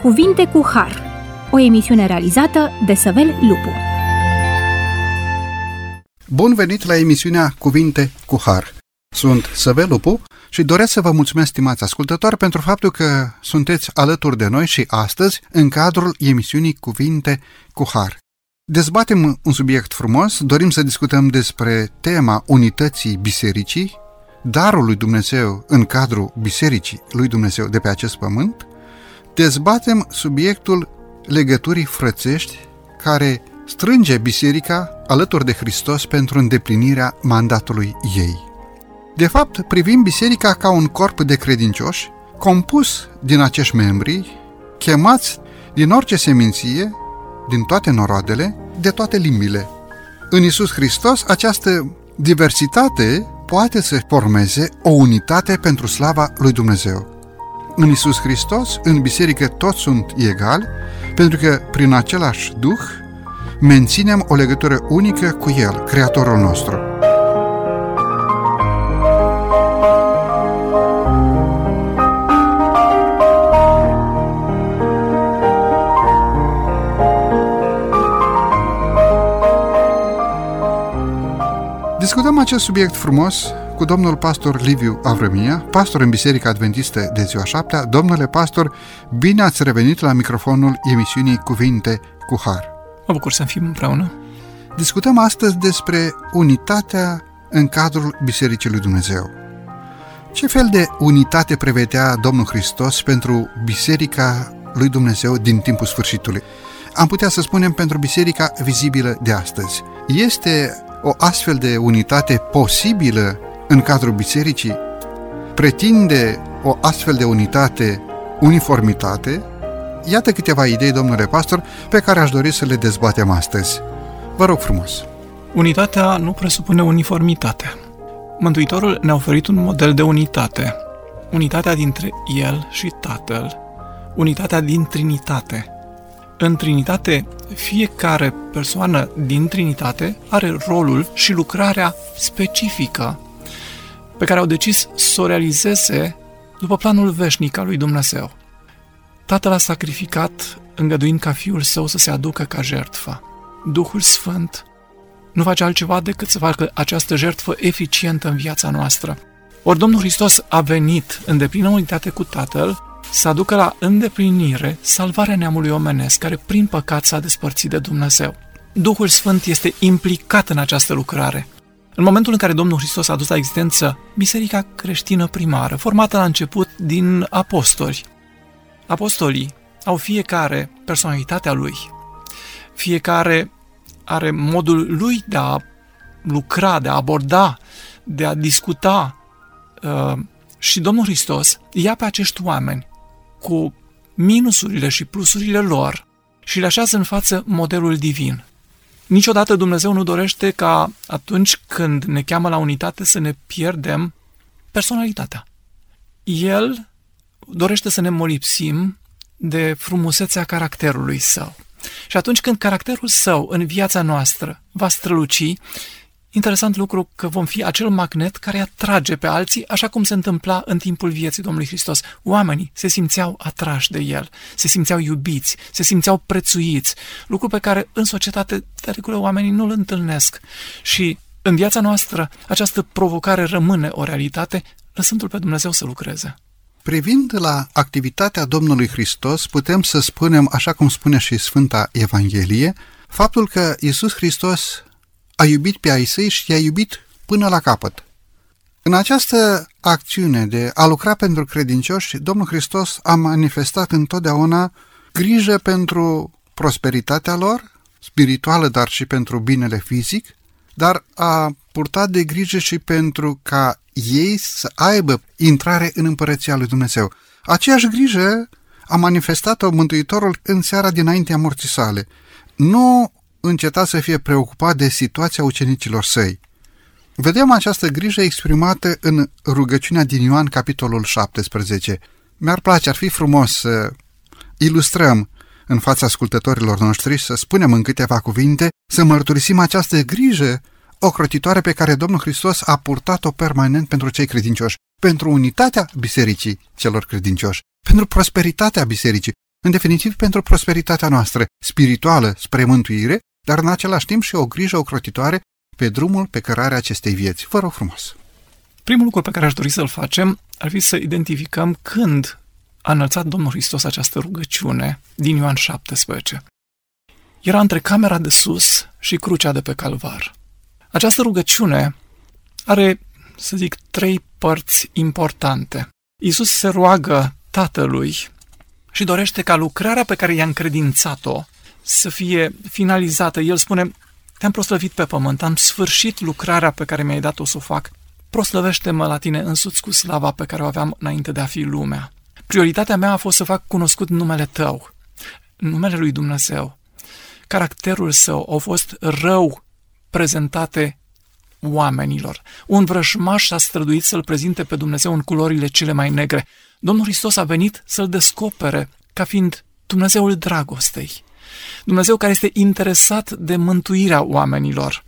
Cuvinte cu Har, o emisiune realizată de Săvel Lupu. Bun venit la emisiunea Cuvinte cu Har. Sunt Săvel Lupu și doresc să vă mulțumesc, stimați ascultători, pentru faptul că sunteți alături de noi și astăzi în cadrul emisiunii Cuvinte cu Har. Dezbatem un subiect frumos, dorim să discutăm despre tema unității bisericii, darul lui Dumnezeu în cadrul bisericii lui Dumnezeu de pe acest pământ. Dezbatem subiectul legăturii frățești care strânge biserica alături de Hristos pentru îndeplinirea mandatului ei. De fapt, privim biserica ca un corp de credincioși, compus din acești membri, chemați din orice seminție, din toate noroadele, de toate limbile. În Iisus Hristos, această diversitate poate să formeze o unitate pentru slava lui Dumnezeu. În Iisus Hristos, în biserică, toți sunt egali, pentru că prin același Duh menținem o legătură unică cu El, Creatorul nostru. Discutăm acest subiect frumos cu domnul pastor Liviu Avrămia, pastor în Biserica Adventistă de Ziua Șaptea. Domnule pastor, bine ați revenit la microfonul emisiunii Cuvinte cu Har. Mă bucur să fim împreună. Discutăm astăzi despre unitatea în cadrul Bisericii lui Dumnezeu. Ce fel de unitate prevedea Domnul Hristos pentru Biserica lui Dumnezeu din timpul sfârșitului? Am putea să spunem pentru Biserica vizibilă de astăzi. Este o astfel de unitate posibilă în cadrul bisericii? Pretinde o astfel de unitate uniformitate? Iată câteva idei, domnule pastor, pe care aș dori să le dezbatem astăzi. Vă rog frumos. Unitatea nu presupune uniformitate. Mântuitorul ne-a oferit un model de unitate. Unitatea dintre El și Tatăl. Unitatea din Trinitate. În Trinitate, fiecare persoană din Trinitate are rolul și lucrarea specifică pe care au decis să o realizeze după planul veșnic al lui Dumnezeu. Tatăl a sacrificat, îngăduind ca Fiul Său să se aducă ca jertfă. Duhul Sfânt nu face altceva decât să facă această jertfă eficientă în viața noastră. Ori Domnul Hristos a venit în deplină unitate cu Tatăl să aducă la îndeplinire salvarea neamului omenesc, care prin păcat s-a despărțit de Dumnezeu. Duhul Sfânt este implicat în această lucrare. În momentul în care Domnul Hristos a adus la existență biserica creștină primară, formată la început din apostoli. Apostolii au fiecare personalitatea lui, fiecare are modul lui de a lucra, de a aborda, de a discuta și Domnul Hristos ia pe acești oameni cu minusurile și plusurile lor și le așează în față modelul divin. Niciodată Dumnezeu nu dorește ca atunci când ne cheamă la unitate să ne pierdem personalitatea. El dorește să ne molipsim de frumusețea caracterului Său. Și atunci când caracterul Său în viața noastră va străluci, interesant lucru că vom fi acel magnet care atrage pe alții, așa cum se întâmpla în timpul vieții Domnului Hristos. Oamenii se simțeau atrași de El, se simțeau iubiți, se simțeau prețuiți, lucru pe care în societate de regulă oamenii nu îl întâlnesc. Și în viața noastră această provocare rămâne o realitate, lăsându-L pe Dumnezeu să lucreze. Privind la activitatea Domnului Hristos, putem să spunem, așa cum spune și Sfânta Evanghelie, faptul că Iisus Hristos a iubit pe ai săi și i-a iubit până la capăt. În această acțiune de a lucra pentru credincioși, Domnul Hristos a manifestat întotdeauna grijă pentru prosperitatea lor, spirituală, dar și pentru binele fizic, dar a purtat de grijă și pentru ca ei să aibă intrare în Împărăția lui Dumnezeu. Aceeași grijă a manifestat-o Mântuitorul în seara dinaintea morții sale. Nu înceta să fie preocupat de situația ucenicilor săi. Vedem această grijă exprimată în rugăciunea din Ioan, capitolul 17. Mi-ar place, ar fi frumos să ilustrăm în fața ascultătorilor noștri, să spunem în câteva cuvinte, să mărturisim această grijă ocrotitoare pe care Domnul Hristos a purtat-o permanent pentru cei credincioși, pentru unitatea bisericii celor credincioși, pentru prosperitatea bisericii, în definitiv pentru prosperitatea noastră spirituală spre mântuire, dar în același timp și o grijă ocrotitoare pe drumul pe cărarea acestei vieți. Vă rog frumos! Primul lucru pe care aș dori să-l facem ar fi să identificăm când a înălțat Domnul Hristos această rugăciune din Ioan 17. Era între camera de sus și crucea de pe Calvar. Această rugăciune are, să zic, 3 părți importante. Iisus se roagă Tatălui și dorește ca lucrarea pe care i-a încredințat-o să fie finalizată. El spune: te-am proslăvit pe pământ, am sfârșit lucrarea pe care mi-ai dat-o să o fac. Proslăvește-mă la tine însuți cu slava pe care o aveam înainte de a fi lumea. Prioritatea mea a fost să fac cunoscut numele tău, numele lui Dumnezeu. Caracterul său au fost rău prezentate oamenilor. Un vrăjmaș s-a străduit să-L prezinte pe Dumnezeu în culorile cele mai negre. Domnul Hristos a venit să-L descopere ca fiind Dumnezeul dragostei. Dumnezeu care este interesat de mântuirea oamenilor.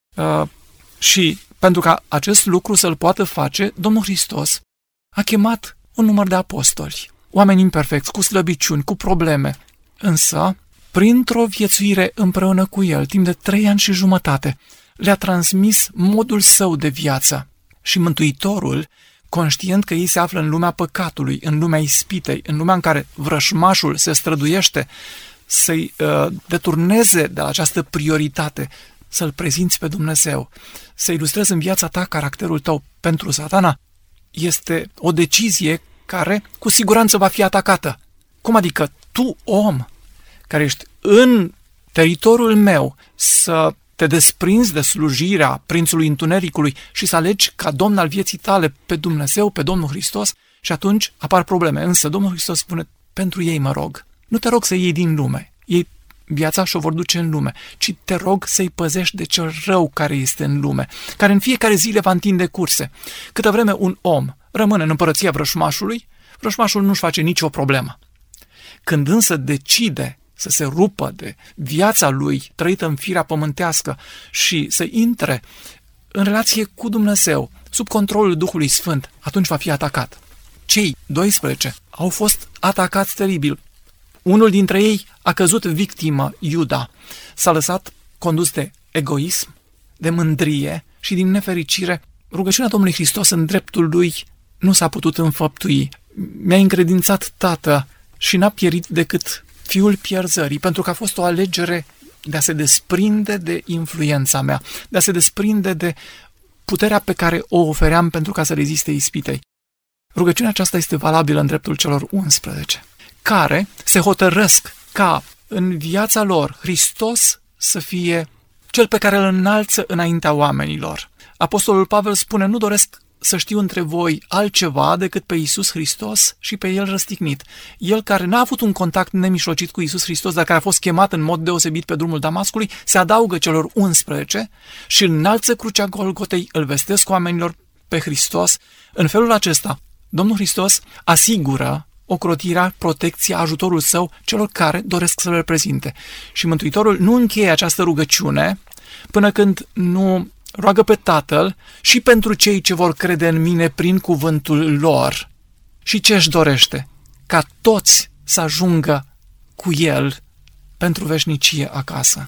Și pentru ca acest lucru să-L poată face, Domnul Hristos a chemat un număr de apostoli, oameni imperfecți, cu slăbiciuni, cu probleme. Însă, printr-o viețuire împreună cu El, timp de 3 ani și jumătate, le-a transmis modul său de viață. Și Mântuitorul, conștient că ei se află în lumea păcatului, în lumea ispitei, în lumea în care vrășmașul se străduiește să-i deturneze de la această prioritate, să-L prezinți pe Dumnezeu, să ilustrezi în viața ta caracterul tău pentru Satana, este o decizie care cu siguranță va fi atacată. Cum adică tu, om, care ești în teritoriul meu, să te desprinzi de slujirea prințului întunericului și să alegi ca domn al vieții tale pe Dumnezeu, pe Domnul Hristos, și atunci apar probleme. Însă Domnul Hristos spune: pentru ei mă rog. Nu te rog să iei din lume. Ei viața și-o vor duce în lume, ci te rog să-i păzești de cel rău care este în lume, care în fiecare zi le va întinde curse. Câtă vreme un om rămâne în împărăția vrășmașului, vrășmașul nu-și face nicio problemă. Când însă decide să se rupă de viața lui trăită în firea pământească și să intre în relație cu Dumnezeu, sub controlul Duhului Sfânt, atunci va fi atacat. Cei 12 au fost atacați teribil. Unul dintre ei a căzut victimă, Iuda. S-a lăsat condus de egoism, de mândrie și, din nefericire, rugăciunea Domnului Hristos în dreptul lui nu s-a putut înfăptui. Mi-a încredințat Tată și n-a pierit decât fiul pierzării, pentru că a fost o alegere de a se desprinde de influența mea, de a se desprinde de puterea pe care o ofeream pentru ca să reziste ispitei. Rugăciunea aceasta este valabilă în dreptul celor 11, care se hotărăsc ca în viața lor Hristos să fie cel pe care îl înalță înaintea oamenilor. Apostolul Pavel spune: nu doresc să știu între voi altceva decât pe Iisus Hristos și pe El răstignit. El care n-a avut un contact nemișlocit cu Iisus Hristos, dar care a fost chemat în mod deosebit pe drumul Damascului, se adaugă celor 11 și înalță crucea Golgotei, îl vestesc oamenilor pe Hristos. În felul acesta, Domnul Hristos asigură ocrotirea, protecția, ajutorul său celor care doresc să le reprezinte. Și Mântuitorul nu încheie această rugăciune până când nu roagă pe Tatăl și pentru cei ce vor crede în mine prin cuvântul lor. Și ce își dorește? Ca toți să ajungă cu El pentru veșnicie acasă.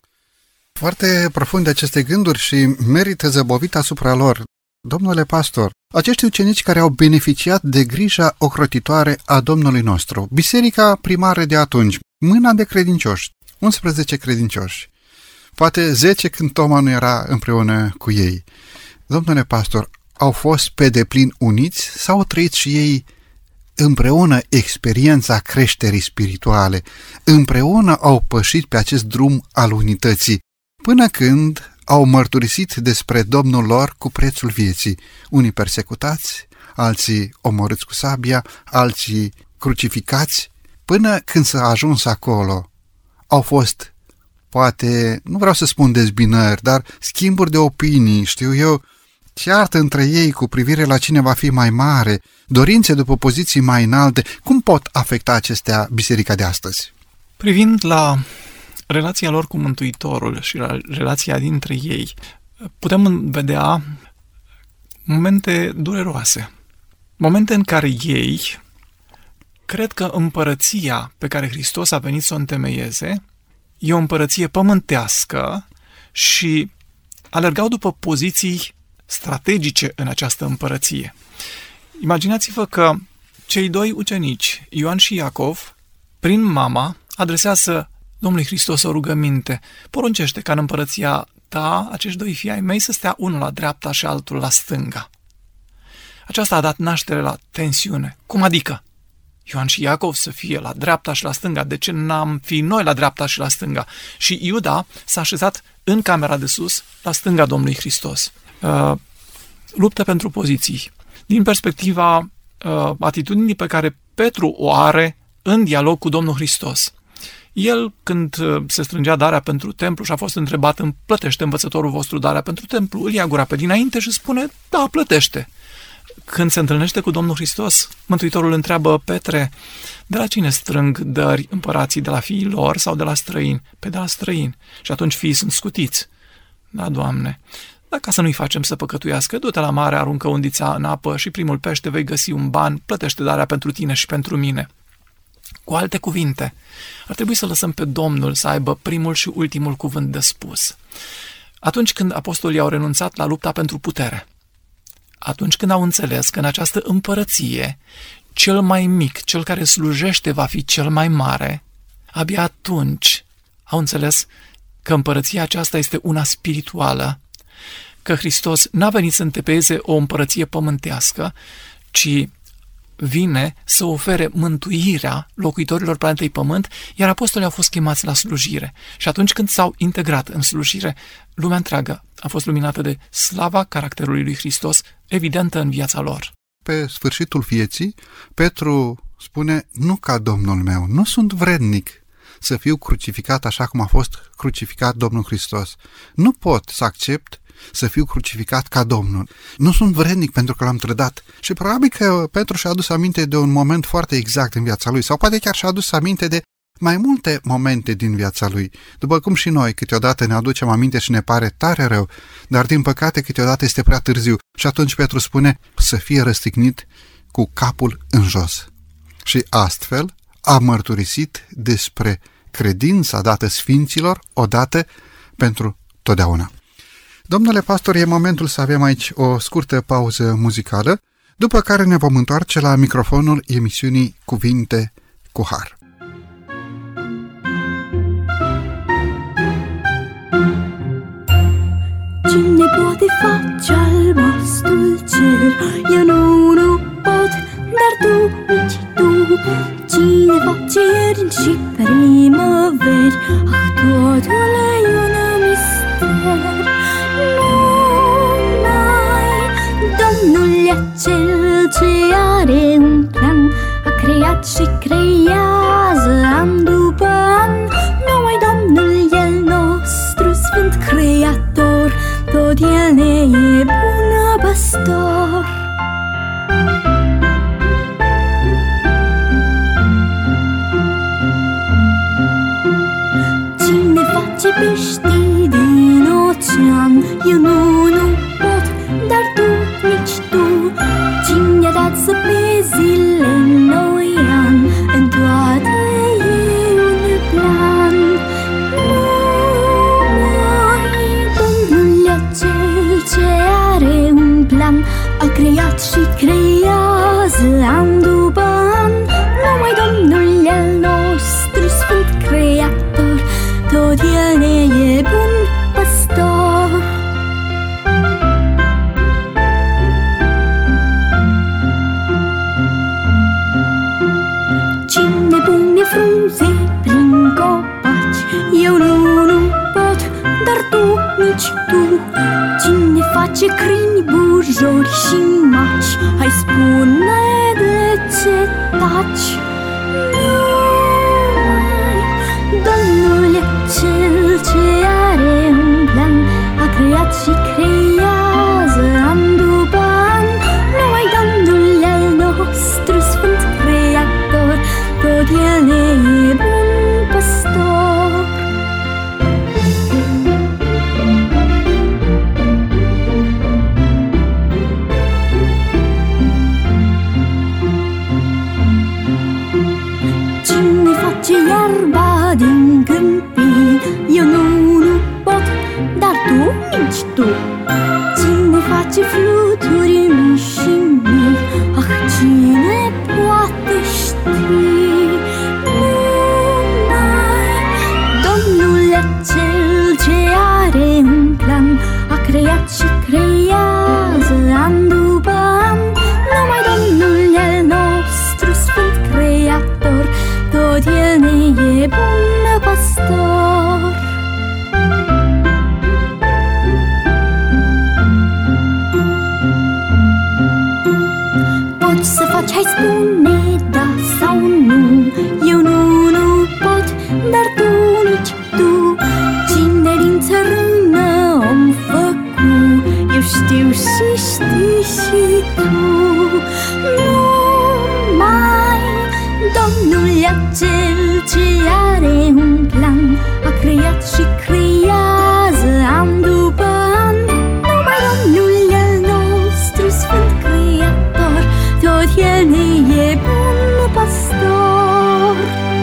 Foarte profunde aceste gânduri și merită zăbovit asupra lor. Domnule pastor, acești ucenici care au beneficiat de grija ocrotitoare a Domnului nostru, biserica primară de atunci, mâna de credincioși, 11 credincioși, poate 10 când Toma nu era împreună cu ei. Domnule pastor, au fost pe deplin uniți sau au trăit și ei împreună experiența creșterii spirituale, împreună au pășit pe acest drum al unității, până când au mărturisit despre Domnul lor cu prețul vieții, unii persecutați, alții omorâți cu sabia, alții crucificați, până când s-a ajuns acolo. Au fost, poate, nu vreau să spun dezbinări, dar schimburi de opinii, știu eu, ceartă între ei cu privire la cine va fi mai mare, dorințe după poziții mai înalte. Cum pot afecta acestea biserica de astăzi? Privind la relația lor cu Mântuitorul și la relația dintre ei, putem vedea momente dureroase. Momente în care ei, cred că împărăția pe care Hristos a venit să o întemeieze e o împărăție pământească și alergau după poziții strategice în această împărăție. Imaginați-vă că cei doi ucenici, Ioan și Iacov, prin mama, adresează Domnului Hristos o rugăminte. Poruncește ca în împărăția ta acești doi fii ai mei să stea unul la dreapta și altul la stânga. Aceasta a dat naștere la tensiune. Cum adică? Ioan și Iacov să fie la dreapta și la stânga. De ce n-am fi noi la dreapta și la stânga? Și Iuda s-a așezat în camera de sus, la stânga Domnului Hristos. Luptă pentru poziții. Din perspectiva atitudinii pe care Petru o are în dialog cu Domnul Hristos. El, când se strângea darea pentru templu și a fost întrebat, îmi plătește învățătorul vostru darea pentru templu, îl ia gura pe dinainte și spune, da, plătește. Când se întâlnește cu Domnul Hristos, Mântuitorul întreabă, Petre, de la cine strâng dări împărații, de la fiii lor sau de la străini? Pe de la străini. Și atunci fiii sunt scutiți. Da, Doamne. Dar ca să nu-i facem să păcătuiască, du-te la mare, aruncă undița în apă și primul pește vei găsi un ban, plătește darea pentru tine și pentru mine. Cu alte cuvinte, ar trebui să lăsăm pe Domnul să aibă primul și ultimul cuvânt de spus. Atunci când apostolii au renunțat la lupta pentru putere, atunci când au înțeles că în această împărăție cel mai mic, cel care slujește va fi cel mai mare, abia atunci au înțeles că împărăția aceasta este una spirituală, că Hristos n-a venit să întemeieze o împărăție pământească, ci vine să ofere mântuirea locuitorilor planetei Pământ, iar apostolii au fost chemați la slujire. Și atunci când s-au integrat în slujire, lumea întreagă a fost luminată de slava caracterului lui Hristos, evidentă în viața lor. Pe sfârșitul vieții, Petru spune, nu ca Domnul meu, nu sunt vrednic să fiu crucificat așa cum a fost crucificat Domnul Hristos. Nu pot să accept să fiu crucificat ca Domnul. Nu sunt vrednic pentru că l-am trădat. Și probabil că Petru și-a adus aminte de un moment foarte exact în viața lui, sau poate chiar și-a adus aminte de mai multe momente din viața lui. După cum și noi câteodată ne aducem aminte și ne pare tare rău, dar din păcate câteodată este prea târziu. Și atunci Petru spune să fie răstignit cu capul în jos. Și astfel a mărturisit despre credința dată sfinților odată pentru totdeauna. Domnule pastor, e momentul să avem aici o scurtă pauză muzicală, după care ne vom întoarce la microfonul emisiunii Cuvinte cu Har. Cine poate face albastrul cer? Eu nu pot, dar tu, nici tu. Cine face ierni și primăveri? Ah, totul e un mister. Domnul e cel ce are un plan, a creat și creează an după an. Numai Domnul el nostru sfânt creator, tot el ne e bun păstor. Cine face pești din ocean? Eu nu pot, dar tu, nici tu. Cine-a dat să pe zile noi an? În toate e un plan. Numai Domnul e cel ce are un plan, a creat și creează an după an. Numai Domnul el nostru sfânt creator, tot el ne e bun păstor. Cine pune frunze prin copaci? Eu nu pot, dar tu, nici tu. Cine face crini, bujori și maci? Hai spune de ce taci. Numai Domnul e cel ce are un plan, a creat și creează an după an. Numai Domnul el nostru sfânt creator, tot el ne e bun păstor. face iarba din câmpii. Eu nu pot, dar tu, nici tu. Cine face fluturi mici și mici? Ah, cine poate ști? Numai Domnul e cel ce are un plan, a creat și creează an după an. Numai Domnul e nostru sfânt creator, tot El ne e bun păstor. Poți să faci, hai spune da sau nu. Eu nu pot, dar tu, nici tu. Cine din țărână om făcu, eu știu și știi și tu. Numai Domnul e cel ce are un plan, a creat și creează an după an. Numai Domnul e nostru sfânt creator, tot El ne e bun păstor.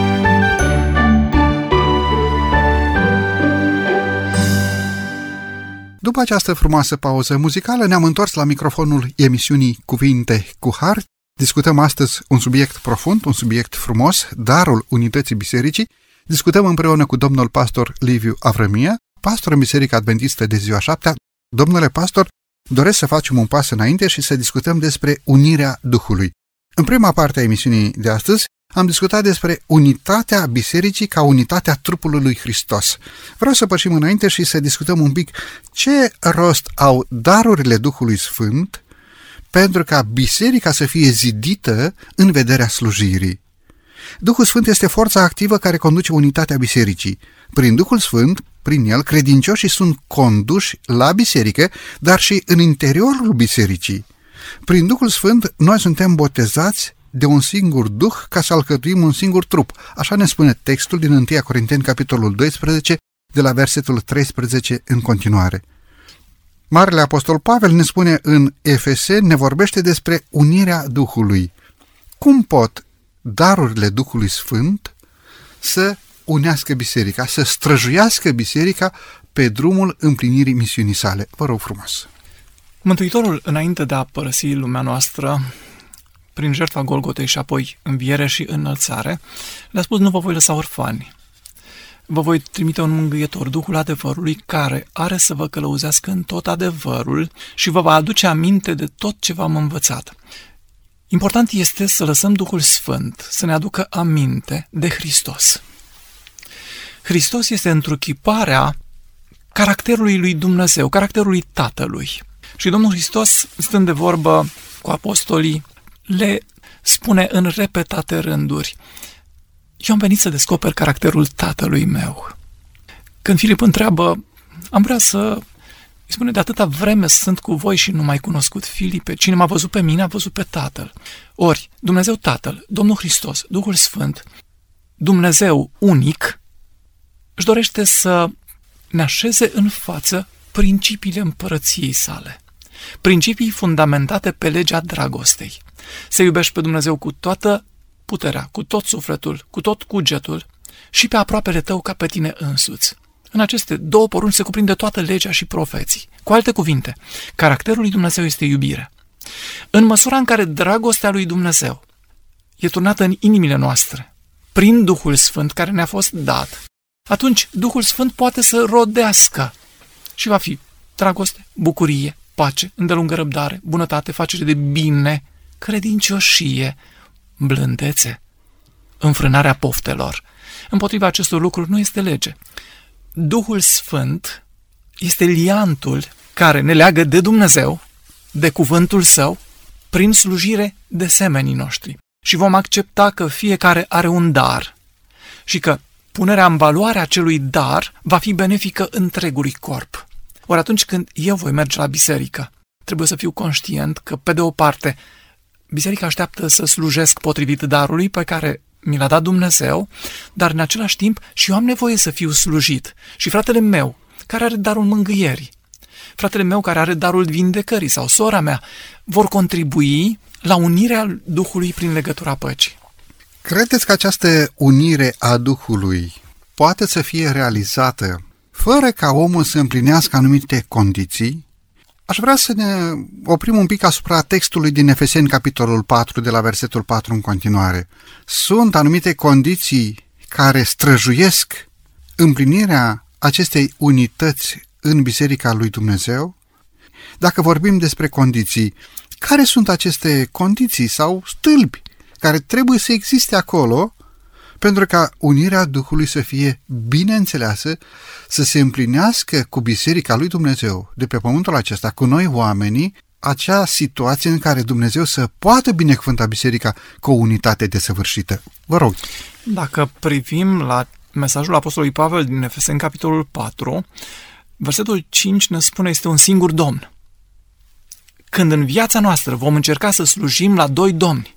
După această frumoasă pauză muzicală, ne-am întors la microfonul emisiunii Cuvinte cu Har. Discutăm astăzi un subiect profund, un subiect frumos, darul unității bisericii. Discutăm împreună cu domnul pastor Liviu Avrămia, pastor în Biserica Adventistă de Ziua Șaptea. Domnule pastor, doresc să facem un pas înainte și să discutăm despre unirea Duhului. În prima parte a emisiunii de astăzi am discutat despre unitatea bisericii ca unitatea trupului lui Hristos. Vreau să pășim înainte și să discutăm un pic ce rost au darurile Duhului Sfânt pentru ca biserica să fie zidită în vederea slujirii. Duhul Sfânt este forța activă care conduce unitatea bisericii. Prin Duhul Sfânt, prin el, credincioșii sunt conduși la biserică, dar și în interiorul bisericii. Prin Duhul Sfânt, noi suntem botezați de un singur Duh ca să alcătuim un singur trup. Așa ne spune textul din 1 Corinteni, capitolul 12, de la versetul 13 în continuare. Marele Apostol Pavel ne spune în Efeseni, ne vorbește despre unirea Duhului. Cum pot darurile Duhului Sfânt să unească biserica, să străjuiască biserica pe drumul împlinirii misiunii sale? Vă rog frumos! Mântuitorul, înainte de a părăsi lumea noastră, prin jertfa Golgotei și apoi înviere și înălțare, le-a spus: nu vă voi lăsa orfani. Vă voi trimite un mângâietor, Duhul adevărului, care are să vă călăuzească în tot adevărul și vă va aduce aminte de tot ce v-am învățat. Important este să lăsăm Duhul Sfânt să ne aducă aminte de Hristos. Hristos este întruchiparea caracterului lui Dumnezeu, caracterului Tatălui. Și Domnul Hristos, stând de vorbă cu apostolii, le spune în repetate rânduri: eu am venit să descoper caracterul Tatălui meu. Când Filip întreabă, am vrea să... îi spune: de atâta vreme sunt cu voi și nu m-ai cunoscut, Filipe. Cine m-a văzut pe mine a văzut pe Tatăl. Ori, Dumnezeu Tatăl, Domnul Hristos, Duhul Sfânt, Dumnezeu unic, își dorește să ne așeze în față principiile împărăției sale. Principii fundamentate pe legea dragostei. Să iubești pe Dumnezeu cu toată puterea, cu tot sufletul, cu tot cugetul și pe aproapele tău ca pe tine însuți. În aceste două porunci se cuprinde toată legea și profeții. Cu alte cuvinte, caracterul lui Dumnezeu este iubire. În măsura în care dragostea lui Dumnezeu e turnată în inimile noastre, prin Duhul Sfânt care ne-a fost dat, atunci Duhul Sfânt poate să rodească și va fi dragoste, bucurie, pace, îndelungă răbdare, bunătate, facere de bine, credincioșie, blândețe, înfrânarea poftelor. Împotriva acestor lucruri nu este lege. Duhul Sfânt este liantul care ne leagă de Dumnezeu, de cuvântul Său, prin slujire de semenii noștri. Și vom accepta că fiecare are un dar și că punerea în valoare acelui dar va fi benefică întregului corp. Ori atunci când eu voi merge la biserică, trebuie să fiu conștient că, pe de o parte, biserica așteaptă să slujesc potrivit darului pe care mi l-a dat Dumnezeu, dar în același timp și eu am nevoie să fiu slujit. Și fratele meu, care are darul mângâierii, fratele meu care are darul vindecării sau sora mea, vor contribui la unirea Duhului prin legătura păcii. Credeți că această unire a Duhului poate să fie realizată fără ca omul să împlinească anumite condiții? Aș vrea să ne oprim un pic asupra textului din Efeseni, capitolul 4, de la versetul 4 în continuare. Sunt anumite condiții care străjuiesc împlinirea acestei unități în Biserica lui Dumnezeu? Dacă vorbim despre condiții, care sunt aceste condiții sau stâlpi care trebuie să existe acolo pentru ca unirea Duhului să fie bine înțeleasă, să se împlinească cu Biserica lui Dumnezeu de pe pământul acesta, cu noi oamenii, acea situație în care Dumnezeu să poată binecuvânta Biserica cu o unitate desăvârșită? Vă rog. Dacă privim la mesajul Apostolului Pavel din Efeseni, capitolul 4, versetul 5 ne spune este un singur Domn. Când în viața noastră vom încerca să slujim la doi domni,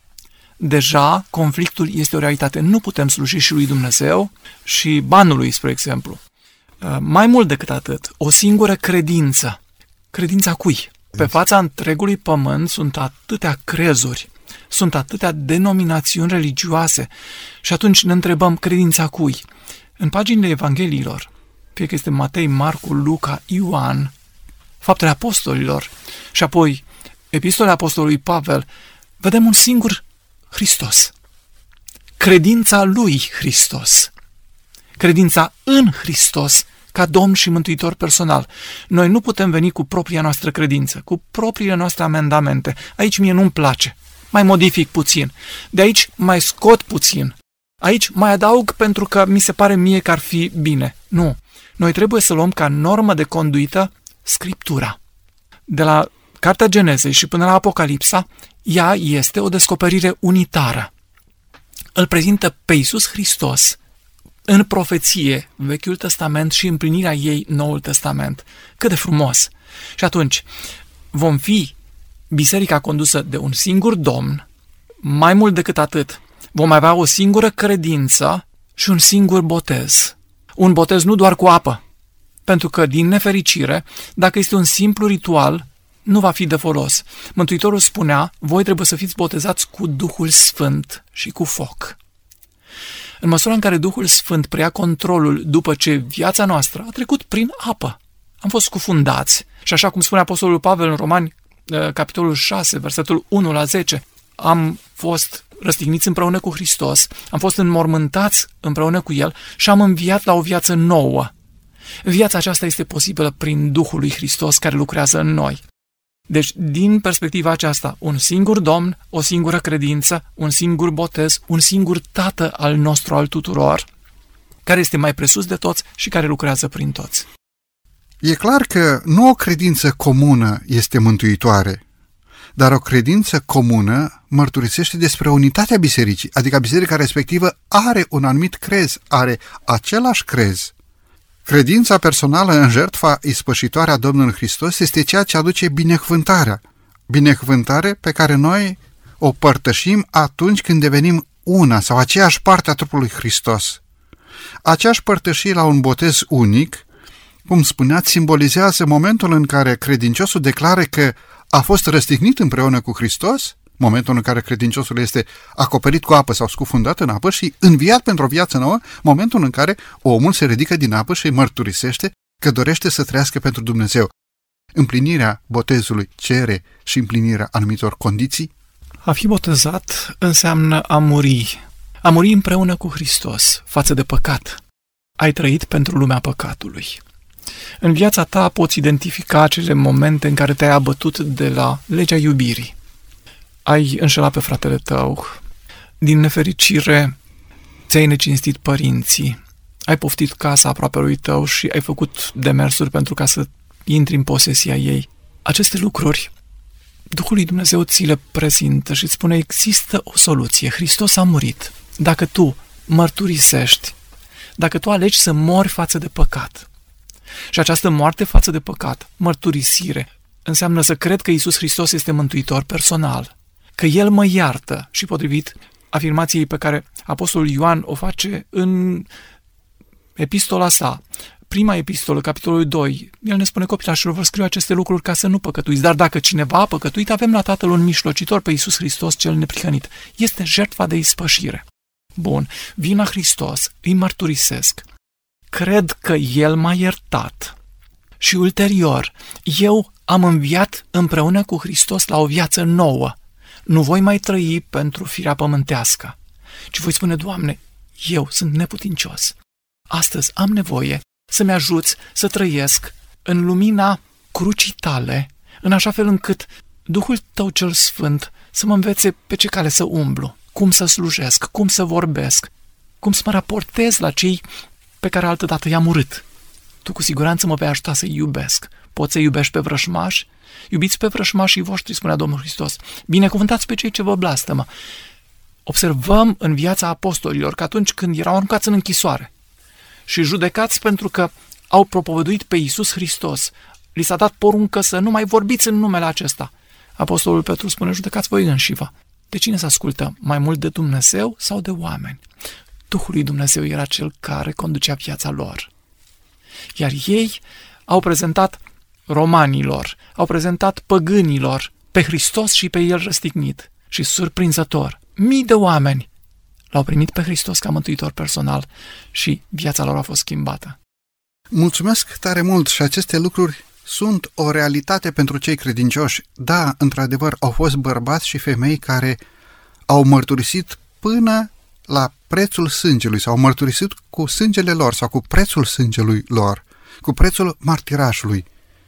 deja conflictul este o realitate. Nu putem sluji și lui Dumnezeu și banului, spre exemplu. Mai mult decât atât, o singură credință. Credința cui? Pe fața întregului pământ sunt atâtea crezuri, sunt atâtea denominațiuni religioase și atunci ne întrebăm credința cui? În paginile Evangheliilor, fie că este Matei, Marcu, Luca, Ioan, Faptele Apostolilor și apoi Epistolele Apostolului Pavel, vedem un singur Hristos. Credința lui Hristos. Credința în Hristos ca Domn și Mântuitor personal. Noi nu putem veni cu propria noastră credință, cu propriile noastre amendamente. Aici mie nu-mi place. Mai modific puțin. De aici mai scot puțin. Aici mai adaug pentru că mi se pare mie că ar fi bine. Nu. Noi trebuie să luăm ca normă de conduită Scriptura. De la Cartea Genezei și până la Apocalipsa, ea este o descoperire unitară. Îl prezintă pe Iisus Hristos în profeție, Vechiul Testament și împlinirea ei, Noul Testament. Cât de frumos! Și atunci, vom fi biserica condusă de un singur Domn, mai mult decât atât, vom avea o singură credință și un singur botez. Un botez nu doar cu apă, pentru că, din nefericire, dacă este un simplu ritual, nu va fi de folos. Mântuitorul spunea, voi trebuie să fiți botezați cu Duhul Sfânt și cu foc. În măsura în care Duhul Sfânt preia controlul după ce viața noastră a trecut prin apă, am fost scufundați. Și așa cum spune Apostolul Pavel în Romani, capitolul 6, versetul 1 la 10, am fost răstigniți împreună cu Hristos, am fost înmormântați împreună cu El și am înviat la o viață nouă. Viața aceasta este posibilă prin Duhul lui Hristos care lucrează în noi. Deci, din perspectiva aceasta, un singur Domn, o singură credință, un singur botez, un singur Tată al nostru, al tuturor, care este mai presus de toți și care lucrează prin toți. E clar că nu o credință comună este mântuitoare, dar o credință comună mărturisește despre unitatea bisericii, adică biserica respectivă are un anumit crez, are același crez. Credința personală în jertfa ispășitoare a Domnului Hristos este ceea ce aduce binecuvântarea. Binecuvântare pe care noi o părtășim atunci când devenim una sau aceeași parte a trupului Hristos. Aceeași părtășie la un botez unic, cum spuneați, simbolizează momentul în care credinciosul declară că a fost răstignit împreună cu Hristos, momentul în care credinciosul este acoperit cu apă sau scufundat în apă și înviat pentru o viață nouă, momentul în care omul se ridică din apă și îi mărturisește că dorește să trăiască pentru Dumnezeu. Împlinirea botezului cere și împlinirea anumitor condiții? A fi botezat înseamnă a muri. A muri împreună cu Hristos față de păcat. Ai trăit pentru lumea păcatului. În viața ta poți identifica acele momente în care te-ai abătut de la legea iubirii. Ai înșelat pe fratele tău, din nefericire ți-ai necinstit părinții, ai poftit casa aproapelui tău și ai făcut demersuri pentru ca să intri în posesia ei. Aceste lucruri, Duhul lui Dumnezeu ți le prezintă și îți spune, există o soluție, Hristos a murit. Dacă tu mărturisești, dacă tu alegi să mori față de păcat, și această moarte față de păcat, mărturisire, înseamnă să cred că Iisus Hristos este mântuitor personal, că El mă iartă și potrivit afirmației pe care Apostolul Ioan o face în epistola sa, prima epistolă, capitolul 2, el ne spune: copilașilor, vă scriu aceste lucruri ca să nu păcătuiți, dar dacă cineva a păcătuit, avem la Tatăl un mijlocitor, pe Iisus Hristos cel neprihănit. Este jertfa de ispășire. Bun, vin la Hristos, îi mărturisesc, cred că El m-a iertat și ulterior eu am înviat împreună cu Hristos la o viață nouă. Nu voi mai trăi pentru firea pământească, ci voi spune: Doamne, eu sunt neputincios. Astăzi am nevoie să-mi ajuți să trăiesc în lumina crucii Tale, în așa fel încât Duhul Tău cel Sfânt să mă învețe pe ce cale să umblu, cum să slujesc, cum să vorbesc, cum să mă raportez la cei pe care altădată i-am urât. Tu cu siguranță mă vei ajuta să-i iubesc. Poți să iubești pe vrășmași? Iubiți pe vrășmașii voștri, spunea Domnul Hristos. Binecuvântați pe cei ce vă blastămă. Observăm în viața apostolilor că atunci când erau aruncați în închisoare și judecați pentru că au propovăduit pe Iisus Hristos, li s-a dat poruncă să nu mai vorbiți în numele acesta. Apostolul Petru spune: judecați voi înși-vă. De cine să ascultă? Mai mult de Dumnezeu sau de oameni? Duhul lui Dumnezeu era cel care conducea viața lor. Iar ei au prezentat romanilor, au prezentat păgânilor pe Hristos și pe El răstignit. Și surprinzător, mii de oameni l-au primit pe Hristos ca mântuitor personal și viața lor a fost schimbată. Mulțumesc tare mult și aceste lucruri sunt o realitate pentru cei credincioși. Da, într-adevăr, au fost bărbați și femei care au mărturisit până la prețul sângelui, sau au mărturisit cu sângele lor sau cu prețul sângelui lor, cu prețul martirașului,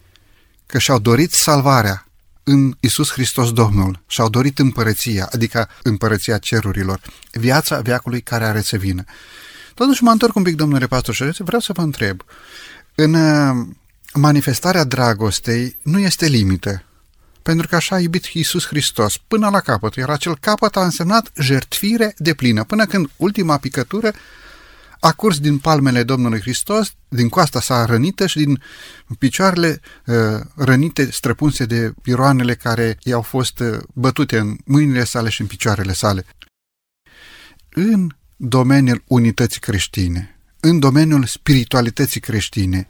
că și-au dorit salvarea în Iisus Hristos Domnul, și-au dorit împărăția, adică împărăția cerurilor, viața veacului care are să vină. Totuși mă întorc un pic, domnule pastor, și vreau să vă întreb, în manifestarea dragostei nu este limită, pentru că așa a iubit Iisus Hristos până la capăt, iar acel capăt a însemnat jertfire deplină, până când ultima picătură a curs din palmele Domnului Hristos, din coasta sa rănită și din picioarele rănite, străpunse de piroanele care i-au fost bătute în mâinile sale și în picioarele sale. În domeniul unității creștine, în domeniul spiritualității creștine,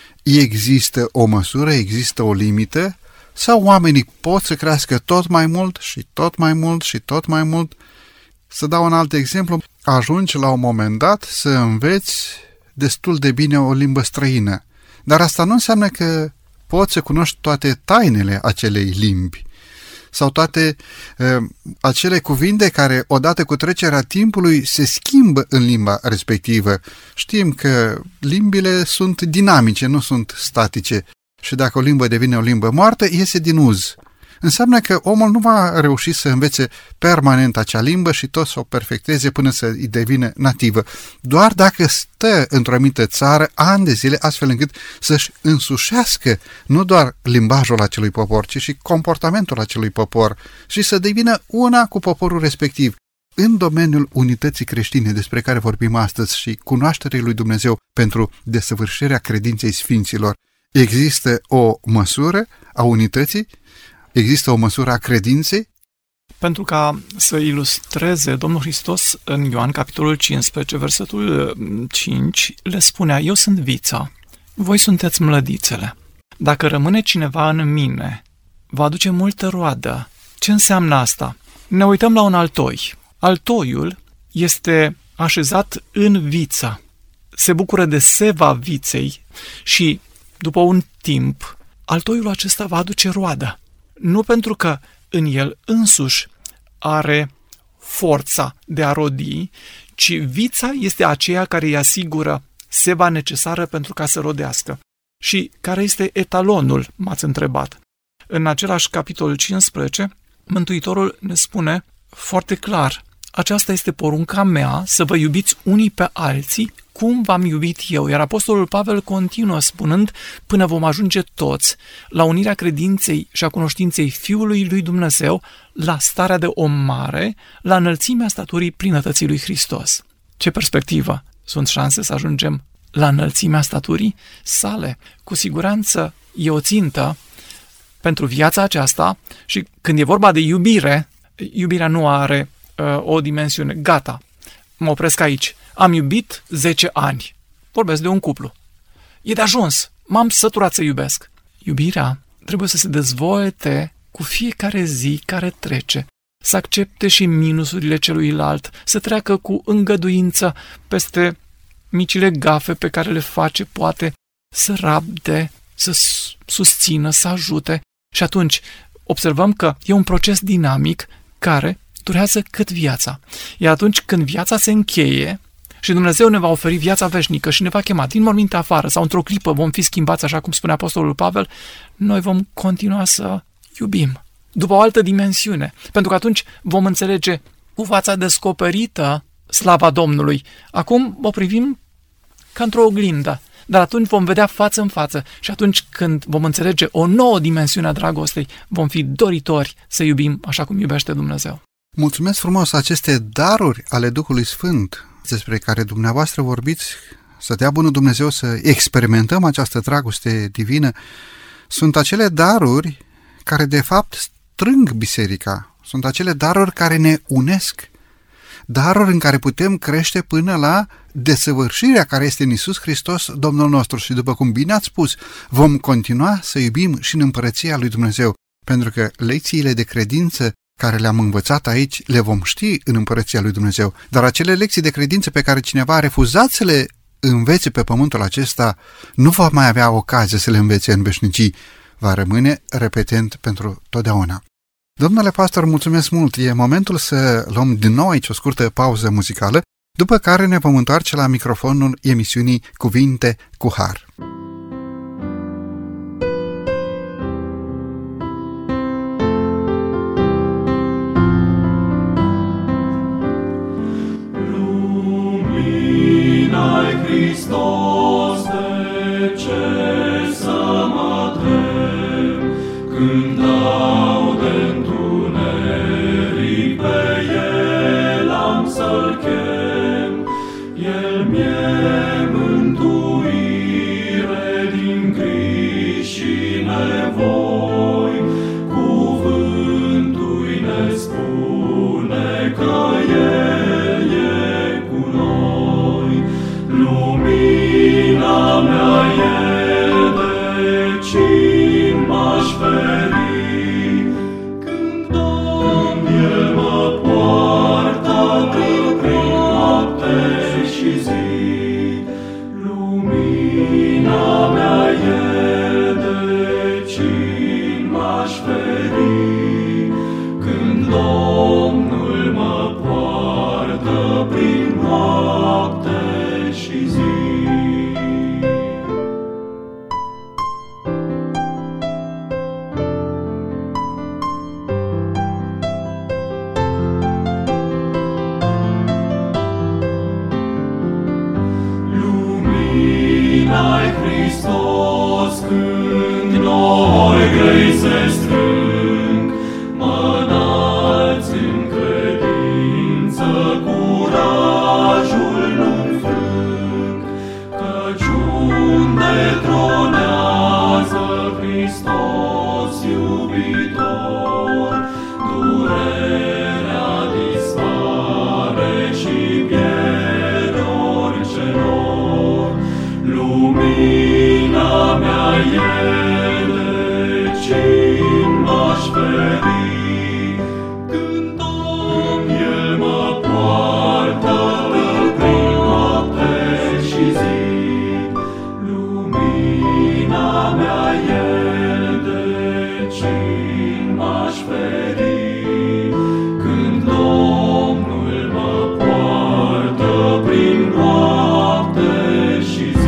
există o măsură, există o limită, sau oamenii pot să crească tot mai mult și tot mai mult și tot mai mult? Să dau un alt exemplu, ajungi la un moment dat să înveți destul de bine o limbă străină, dar asta nu înseamnă că poți să cunoști toate tainele acelei limbi sau toate acele cuvinte care, odată cu trecerea timpului, se schimbă în limba respectivă. Știm că limbile sunt dinamice, nu sunt statice și dacă o limbă devine o limbă moartă, iese din uz. Înseamnă că omul nu va reuși să învețe permanent acea limbă și tot să o perfecteze până să îi devină nativă, doar dacă stă într-o anumită țară ani de zile, astfel încât să-și însușească nu doar limbajul acelui popor, ci și comportamentul acelui popor și să devină una cu poporul respectiv. În domeniul unității creștine despre care vorbim astăzi și cunoașterii lui Dumnezeu pentru desăvârșirea credinței sfinților, există o măsură a unității? Există o măsură a credinței? Pentru ca să ilustreze, Domnul Hristos în Ioan, capitolul 15, versetul 5, le spunea: eu sunt vița, voi sunteți mlădițele. Dacă rămâne cineva în mine, va aduce multă roadă. Ce înseamnă asta? Ne uităm la un altoi. Altoiul este așezat în viță, se bucură de seva viței și, după un timp, altoiul acesta va aduce roadă. Nu pentru că în el însuși are forța de a rodi, ci vița este aceea care îi asigură seva necesară pentru ca să rodească. Și care este etalonul, m-ați întrebat. În același capitol 15, Mântuitorul ne spune foarte clar: aceasta este porunca mea, să vă iubiți unii pe alții cum v-am iubit eu. Iar Apostolul Pavel continuă spunând: până vom ajunge toți la unirea credinței și a cunoștinței Fiului lui Dumnezeu, la starea de om mare, la înălțimea staturii plinătății lui Hristos. Ce perspectivă! Sunt șanse să ajungem la înălțimea staturii sale. Cu siguranță e o țintă pentru viața aceasta și când e vorba de iubire, iubirea nu are o dimensiune. Gata, mă opresc aici. Am iubit 10 ani. Vorbesc de un cuplu. E de ajuns, m-am săturat să iubesc. Iubirea trebuie să se dezvolte cu fiecare zi care trece, să accepte și minusurile celuilalt, să treacă cu îngăduință peste micile gafe pe care le face, poate să rabde, să susțină, să ajute. Și atunci observăm că e un proces dinamic care durează cât viața. Iar atunci când viața se încheie și Dumnezeu ne va oferi viața veșnică și ne va chema din morminte afară sau într-o clipă vom fi schimbați, așa cum spune Apostolul Pavel, noi vom continua să iubim după o altă dimensiune. Pentru că atunci vom înțelege cu fața descoperită slava Domnului. Acum o privim ca într-o oglindă, dar atunci vom vedea față în față și atunci când vom înțelege o nouă dimensiune a dragostei, vom fi doritori să iubim așa cum iubește Dumnezeu. Mulțumesc frumos! Aceste daruri ale Duhului Sfânt despre care dumneavoastră vorbiți, să dea bunul Dumnezeu să experimentăm această dragoste divină, sunt acele daruri care de fapt strâng biserica, sunt acele daruri care ne unesc, daruri în care putem crește până la desăvârșirea care este în Iisus Hristos, Domnul nostru. Și după cum bine ați spus, vom continua să iubim și în împărăția lui Dumnezeu, pentru că lecțiile de credință care le-am învățat aici le vom ști în împărăția lui Dumnezeu. Dar acele lecții de credință pe care cineva a refuzat să le învețe pe pământul acesta, nu va mai avea ocazie să le învețe în veșnicii, va rămâne repetent pentru totdeauna. Domnule pastor, mulțumesc mult! E momentul să luăm din nou aici o scurtă pauză muzicală, după care ne vom întoarce la microfonul emisiunii Cuvinte cu Har. Lumina-i Hristos, de ce să mă tem când dau de-ntuneric pe El am să-L chem. El mi-e mântuire din griji și nevoi, cuvântul-i ne spune că El e cu noi. Lumina mea e, de cine m-aș feri, când El mă poartă prin noapte și zi. Lumina mea e, de cine m-aș feri, când Domnul mă poartă prin noapte și zi. Lumina-i Hristos, când noi grei se strâng, mă înalți în credință, curajul nu-mi frâng, căci unde tronează Hristos iubitor, durerea dispare și pierd orice nor. Lumina mea e, de cine m-aș feri, când El mă poartă prin noapte și zi. Lumina mea e, de cine m-aș feri, când Domnul mă poartă prin noapte și zi.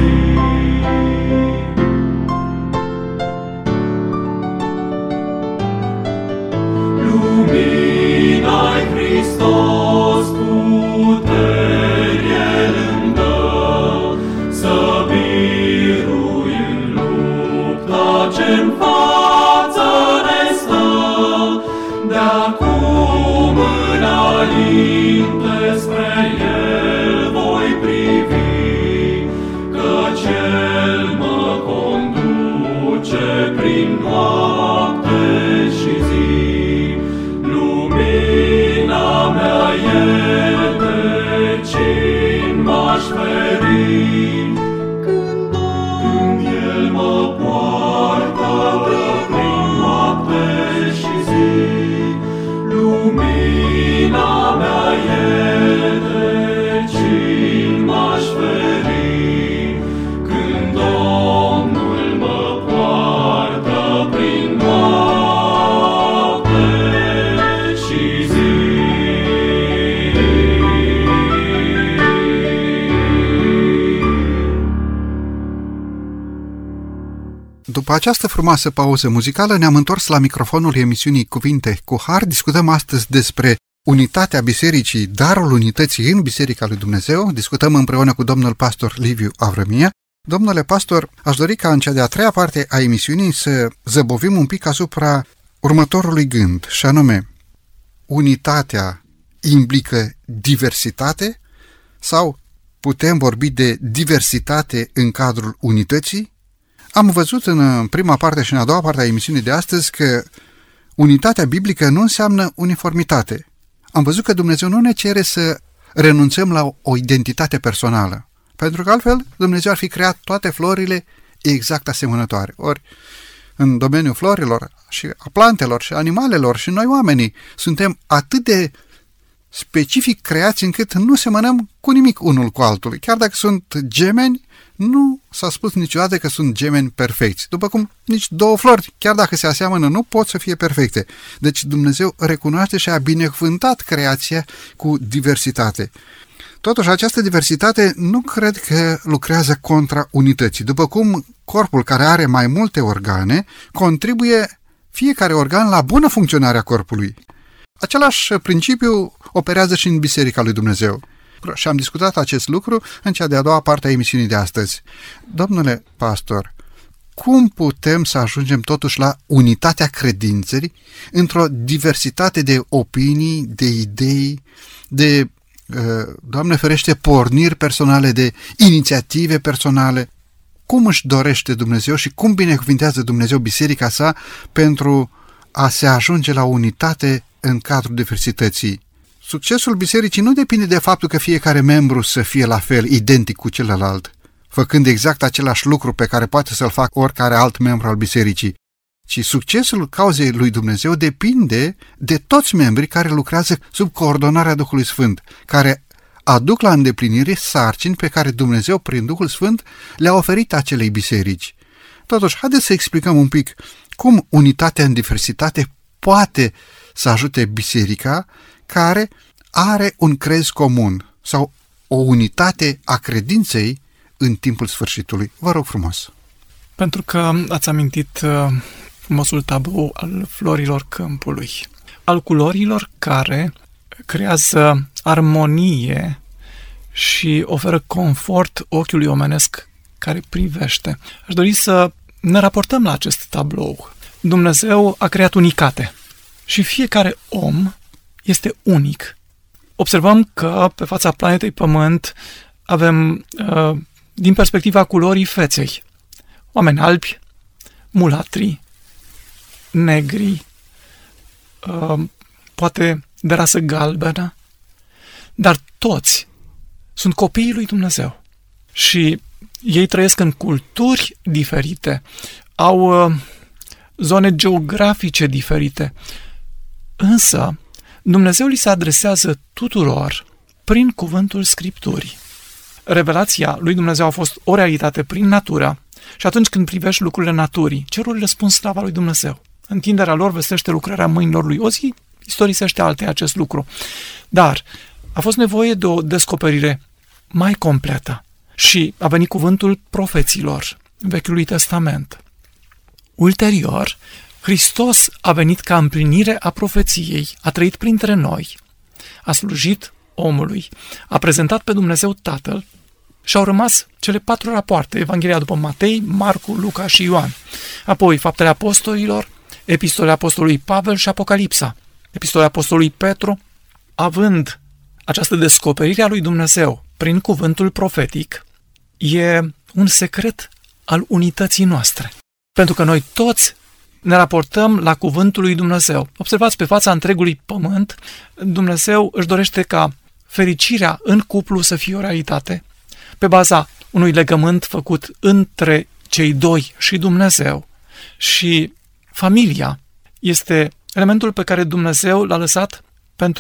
Lumina-i Hristos, putere îmi dă, să birui în lupta ce-n față ne stă. De-acum înainte spre El voi privi, căci El mă conduce prin noapte și zi. Lumina mea e, de cine m-aș feri, când iete, cine m-aș feri, când Domnul mă poartă prin noapte și zi. După această frumoasă pauză muzicală, ne-am întors la microfonul emisiunii Cuvinte cu Har. Discutăm astăzi despre unitatea bisericii, darul unității în Biserica lui Dumnezeu. Discutăm împreună cu domnul pastor Liviu Avrămia. Domnule pastor, aș dori ca în cea de-a treia parte a emisiunii să zăbovim un pic asupra următorului gând, și anume, unitatea implică diversitate sau putem vorbi de diversitate în cadrul unității? Am văzut în prima parte și în a doua parte a emisiunii de astăzi că unitatea biblică nu înseamnă uniformitate. Am văzut că Dumnezeu nu ne cere să renunțăm la o identitate personală, pentru că altfel Dumnezeu ar fi creat toate florile exact asemănătoare. Ori în domeniul florilor și a plantelor și animalelor și noi oamenii suntem atât de specific creați încât nu semănăm cu nimic unul cu altul. Chiar dacă sunt gemeni, nu s-a spus niciodată că sunt gemeni perfecți. După cum nici două flori, chiar dacă se aseamănă, nu pot să fie perfecte. Deci Dumnezeu recunoaște și a binecuvântat creația cu diversitate. Totuși, această diversitate nu cred că lucrează contra unității. După cum corpul care are mai multe organe contribuie fiecare organ la bună funcționare a corpului. Același principiu operează și în Biserica lui Dumnezeu. Și am discutat acest lucru în cea de-a doua parte a emisiunii de astăzi. Domnule pastor, cum putem să ajungem totuși la unitatea credinței într-o diversitate de opinii, de idei, de, Doamne ferește, porniri personale, de inițiative personale? Cum își dorește Dumnezeu și cum binecuvintează Dumnezeu biserica sa pentru a se ajunge la unitate în cadrul diversității? Succesul bisericii nu depinde de faptul că fiecare membru să fie la fel, identic cu celălalt, făcând exact același lucru pe care poate să-l facă oricare alt membru al bisericii, ci succesul cauzei lui Dumnezeu depinde de toți membrii care lucrează sub coordonarea Duhului Sfânt, care aduc la îndeplinire sarcini pe care Dumnezeu, prin Duhul Sfânt, le-a oferit acelei biserici. Totuși, haideți să explicăm un pic cum unitatea în diversitate poate să ajute biserica care are un crez comun sau o unitate a credinței în timpul sfârșitului. Vă rog frumos. Pentru că ați amintit frumosul tablou al florilor câmpului, al culorilor care creează armonie și oferă confort ochiului omenesc care privește. Aș dori să ne raportăm la acest tablou. Dumnezeu a creat unitate și fiecare om este unic. Observăm că pe fața planetei Pământ avem, din perspectiva culorii feței, oameni albi, mulatri, negri, poate de rasă galbenă, dar toți sunt copiii lui Dumnezeu. Și ei trăiesc în culturi diferite, au zone geografice diferite, însă Dumnezeu li se adresează tuturor prin cuvântul Scripturii. Revelația lui Dumnezeu a fost o realitate prin natură și atunci când privești lucrurile naturii, cerul răspund slava lui Dumnezeu. Întinderea lor vestește lucrarea mâinilor lui. O zi istorisește altei acest lucru. Dar a fost nevoie de o descoperire mai completă și a venit cuvântul profeților Vechiului Testament. Ulterior, Hristos a venit ca împlinire a profeției, a trăit printre noi, a slujit omului, a prezentat pe Dumnezeu Tatăl și au rămas cele 4 rapoarte, Evanghelia după Matei, Marcu, Luca și Ioan. Apoi, Faptele Apostolilor, Epistolele Apostolului Pavel și Apocalipsa, Epistolele Apostolului Petru. Având această descoperire a lui Dumnezeu prin cuvântul profetic, e un secret al unității noastre. Pentru că noi toți ne raportăm la cuvântul lui Dumnezeu. Observați, pe fața întregului pământ, Dumnezeu își dorește ca fericirea în cuplu să fie o realitate, pe baza unui legământ făcut între cei doi și Dumnezeu. Și familia este elementul pe care Dumnezeu l-a lăsat pentru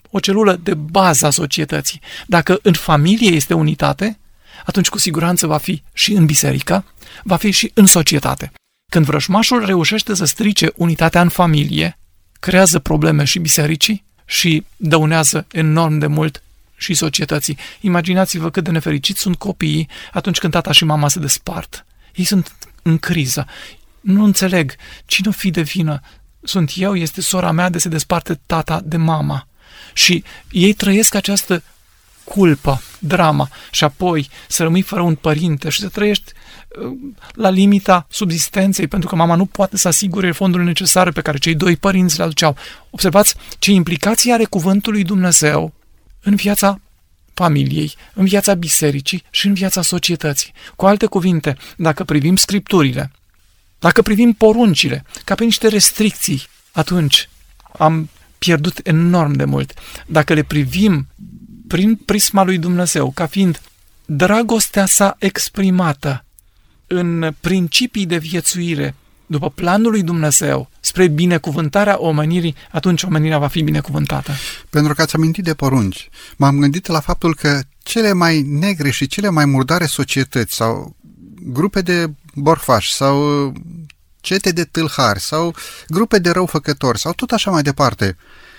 o celulă de bază a societății. Dacă în familie este unitate, atunci cu siguranță va fi și în biserică, va fi și în societate. Când vrăjmașul reușește să strice unitatea în familie, creează probleme și bisericii și dăunează enorm de mult și societății. Imaginați-vă cât de nefericiți sunt copiii atunci când tata și mama se despart. Ei sunt în criză. Nu înțeleg. Cine o fi de vină? Sunt eu, este sora mea de se desparte tata de mama. Și ei trăiesc această culpă, drama, și apoi să rămâi fără un părinte și să trăiești la limita subzistenței, pentru că mama nu poate să asigure fondurile necesare pe care cei doi părinți le aduceau. Observați ce implicații are cuvântul lui Dumnezeu în viața familiei, în viața bisericii și în viața societății. Cu alte cuvinte, dacă privim scripturile, dacă privim poruncile ca pe niște restricții, atunci am pierdut enorm de mult. Dacă le privim prin prisma lui Dumnezeu, ca fiind dragostea sa exprimată în principii de viețuire, după planul lui Dumnezeu, spre binecuvântarea omenirii, atunci omenirea va fi binecuvântată. Pentru că ați amintit de porunci, m-am gândit la faptul că cele mai negre și cele mai murdare societăți sau grupe de borfași sau cete de tâlhari sau grupe de răufăcători sau tot așa mai departe,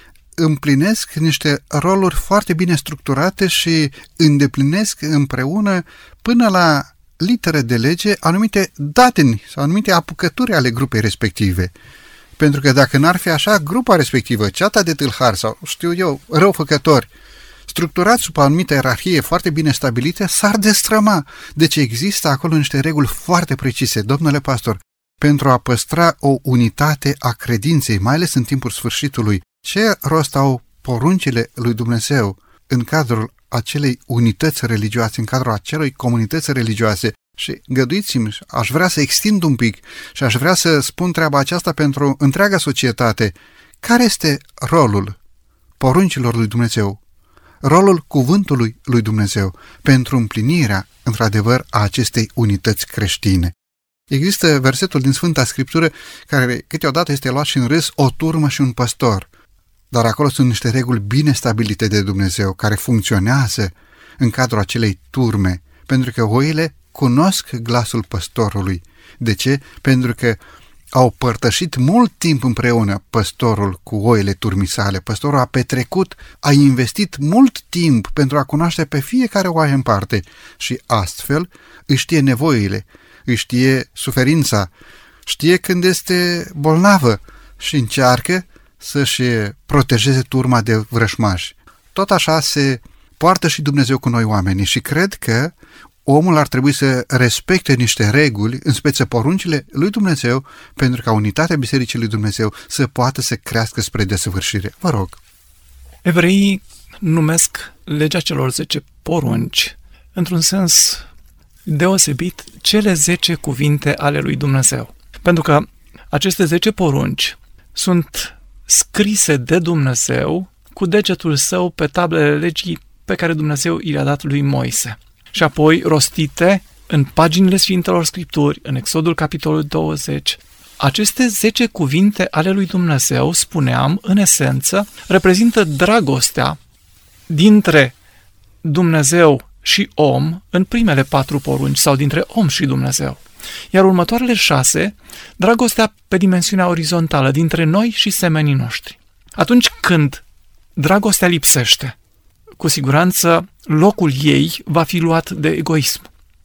împlinesc niște roluri foarte bine structurate și îndeplinesc împreună până la litere de lege anumite dateni sau anumite apucături ale grupei respective. Pentru că dacă n-ar fi așa, grupa respectivă, ceata de tâlhari sau, știu eu, răufăcători, structurați sub o anumită ierarhie foarte bine stabilite, s-ar destrăma. Deci există acolo niște reguli foarte precise, domnule pastor, pentru a păstra o unitate a credinței, mai ales în timpul sfârșitului. Ce rost au poruncile lui Dumnezeu în cadrul acelei unități religioase, în cadrul acelei comunități religioase? Și găduiți-mi, aș vrea să extind un pic și aș vrea să spun treaba aceasta pentru întreaga societate. Care este rolul poruncilor lui Dumnezeu? Rolul cuvântului lui Dumnezeu pentru împlinirea, într-adevăr, a acestei unități creștine. Există versetul din Sfânta Scriptură care câteodată este luat și în râs, o turmă și un păstor. Dar acolo sunt niște reguli bine stabilite de Dumnezeu, care funcționează în cadrul acelei turme, pentru că oile cunosc glasul păstorului. De ce? Pentru că au părtășit mult timp împreună păstorul cu oile turmii sale. Păstorul a petrecut, a investit mult timp pentru a cunoaște pe fiecare oaie în parte și astfel își știe nevoile, își știe suferința, știe când este bolnavă și încearcă să-și protejeze turma de vrășmași. Tot așa se poartă și Dumnezeu cu noi oamenii și cred că omul ar trebui să respecte niște reguli, în speță poruncile lui Dumnezeu, pentru ca unitatea Bisericii lui Dumnezeu să poată să crească spre desăvârșire. Vă rog. Evreii numesc legea celor 10 porunci, într-un sens deosebit, cele 10 cuvinte ale lui Dumnezeu. Pentru că aceste 10 porunci sunt scrise de Dumnezeu cu degetul său pe tablele legii pe care Dumnezeu i le-a dat lui Moise. Și apoi rostite în paginile Sfintelor Scripturi, în Exodul capitolul 20. Aceste 10 cuvinte ale lui Dumnezeu, spuneam, în esență, reprezintă dragostea dintre Dumnezeu și om în primele 4 porunci sau dintre om și Dumnezeu. Iar următoarele 6, dragostea pe dimensiunea orizontală dintre noi și semenii noștri. Atunci când dragostea lipsește, cu siguranță locul ei va fi luat de egoism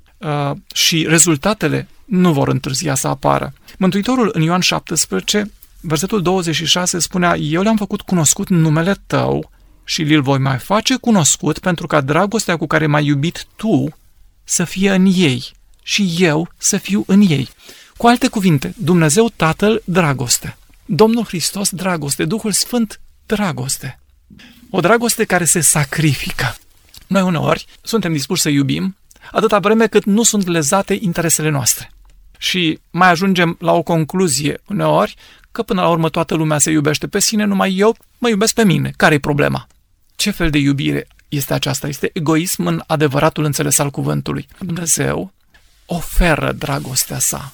și rezultatele nu vor întârzia să apară. Mântuitorul în Ioan 17, versetul 26 spunea: eu le-am făcut cunoscut numele tău și îl voi mai face cunoscut pentru ca dragostea cu care m-ai iubit tu să fie în ei și eu să fiu în ei. Cu alte cuvinte, Dumnezeu Tatăl, dragoste. Domnul Hristos, dragoste. Duhul Sfânt, dragoste. O dragoste care se sacrifică. Noi uneori suntem dispuși să iubim atâta vreme cât nu sunt lezate interesele noastre. Și mai ajungem la o concluzie uneori că până la urmă toată lumea se iubește pe sine, numai eu mă iubesc pe mine. Care-i problema? Ce fel de iubire este aceasta? Este egoism în adevăratul înțeles al cuvântului. Dumnezeu oferă dragostea sa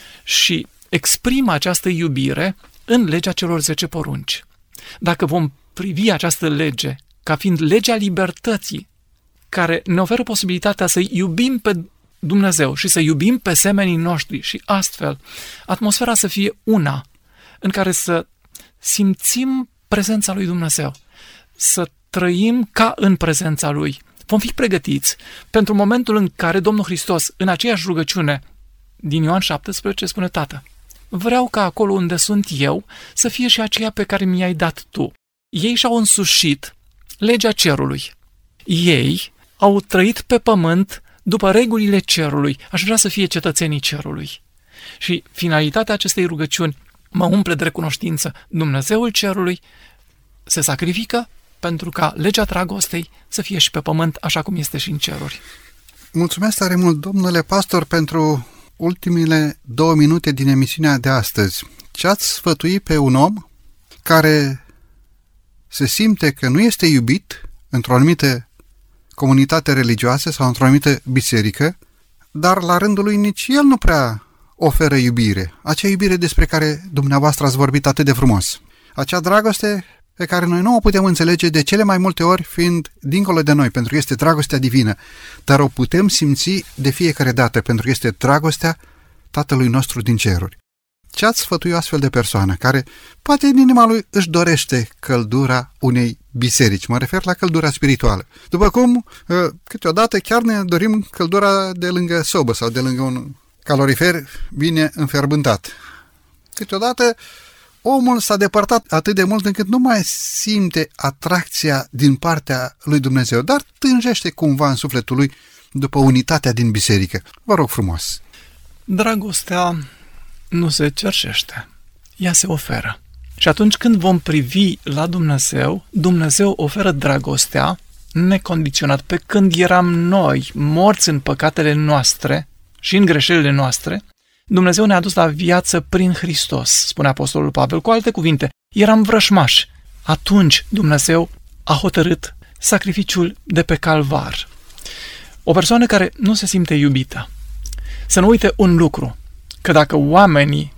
și exprimă această iubire în legea celor 10 porunci. Dacă vom privi această lege ca fiind legea libertății, care ne oferă posibilitatea să iubim pe Dumnezeu și să iubim pe semenii noștri și astfel atmosfera să fie una în care să simțim prezența lui Dumnezeu, să trăim ca în prezența Lui. Vom fi pregătiți pentru momentul în care Domnul Hristos, în aceeași rugăciune din Ioan 17, spune: Tată, vreau ca acolo unde sunt eu să fie și aceea pe care mi-ai dat Tu. Ei și-au însușit legea cerului. Ei au trăit pe pământ după regulile cerului. Aș vrea să fie cetățenii cerului. Și finalitatea acestei rugăciuni mă umple de recunoștință. Dumnezeul cerului se sacrifică pentru ca legea dragostei să fie și pe pământ așa cum este și în ceruri. Mulțumesc tare mult, domnule pastor, pentru ultimile 2 minute din emisiunea de astăzi. Ce ați sfătui pe un om care se simte că nu este iubit într-o anumită comunitate religioasă sau într-o anumită biserică, dar la rândul lui nici el nu prea oferă iubire. Acea iubire despre care dumneavoastră ați vorbit atât de frumos. Acea dragoste pe care noi nu o putem înțelege de cele mai multe ori fiind dincolo de noi, pentru că este dragostea divină, dar o putem simți de fiecare dată, pentru că este dragostea Tatălui nostru din ceruri. Ce ați sfătui o astfel de persoană care poate în inima lui își dorește căldura unei biserici? Mă refer la căldura spirituală. După cum câteodată chiar ne dorim căldura de lângă sobă sau de lângă un calorifer bine înfierbântat. Câteodată omul s-a depărtat atât de mult încât nu mai simte atracția din partea lui Dumnezeu, dar tânjește cumva în sufletul lui după unitatea din biserică. Vă rog frumos. Dragostea nu se cerșește, ea se oferă. Și atunci când vom privi la Dumnezeu, Dumnezeu oferă dragostea necondiționat. Pe când eram noi morți în păcatele noastre și în greșelile noastre, Dumnezeu ne-a dus la viață prin Hristos, spune Apostolul Pavel. Cu alte cuvinte, eram vrășmași. Atunci Dumnezeu a hotărât sacrificiul de pe Calvar. O persoană care nu se simte iubită, să nu uite un lucru, că dacă oamenii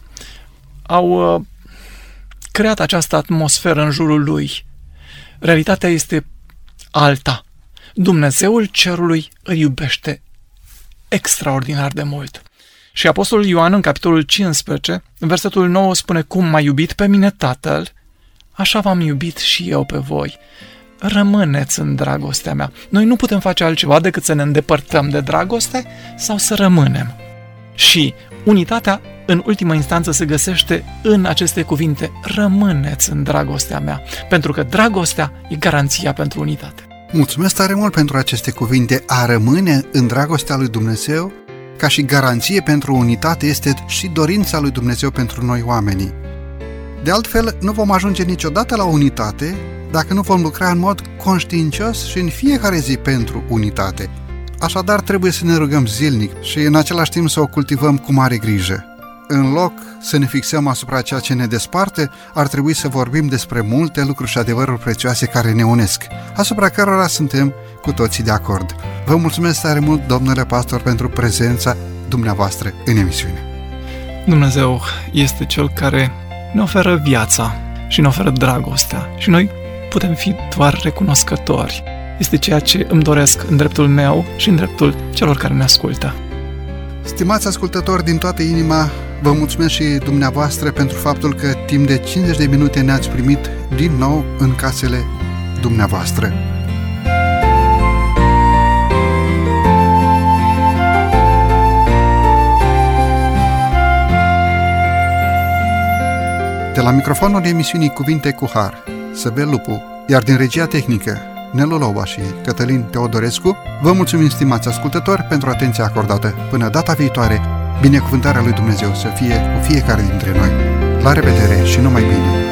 au creat această atmosferă în jurul lui, realitatea este alta. Dumnezeul cerului îl iubește extraordinar de mult. Și Apostolul Ioan, în capitolul 15, în versetul 9, spune: cum m-a iubit pe mine Tatăl, așa v-am iubit și eu pe voi. Rămâneți în dragostea mea. Noi nu putem face altceva decât să ne îndepărtăm de dragoste sau să rămânem. Și unitatea, în ultimă instanță, se găsește în aceste cuvinte: rămâneți în dragostea mea, pentru că dragostea e garanția pentru unitate. Mulțumesc tare mult pentru aceste cuvinte. A rămâne în dragostea lui Dumnezeu ca și garanție pentru unitate este și dorința lui Dumnezeu pentru noi oamenii. De altfel, nu vom ajunge niciodată la unitate dacă nu vom lucra în mod conștiincios și în fiecare zi pentru unitate. Așadar, trebuie să ne rugăm zilnic și în același timp să o cultivăm cu mare grijă. În loc să ne fixăm asupra ceea ce ne desparte, ar trebui să vorbim despre multe lucruri și adevăruri prețioase care ne unesc, asupra cărora suntem cu toții de acord. Vă mulțumesc tare mult, domnule pastor, pentru prezența dumneavoastră în emisiune. Dumnezeu este Cel care ne oferă viața și ne oferă dragostea și noi putem fi doar recunoscători. Este ceea ce îmi doresc în dreptul meu și în dreptul celor care ne ascultă. Stimați ascultători, din toată inima, vă mulțumesc și dumneavoastră pentru faptul că timp de 50 de minute ne-ați primit din nou în casele dumneavoastră. De la microfonul emisiunii Cuvinte cu Har, Săbel Lupu, iar din regia tehnică Nelu Loba și Cătălin Teodorescu, vă mulțumim, stimați ascultători, pentru atenția acordată. Până data viitoare, binecuvântarea lui Dumnezeu să fie cu fiecare dintre noi. La revedere și numai bine!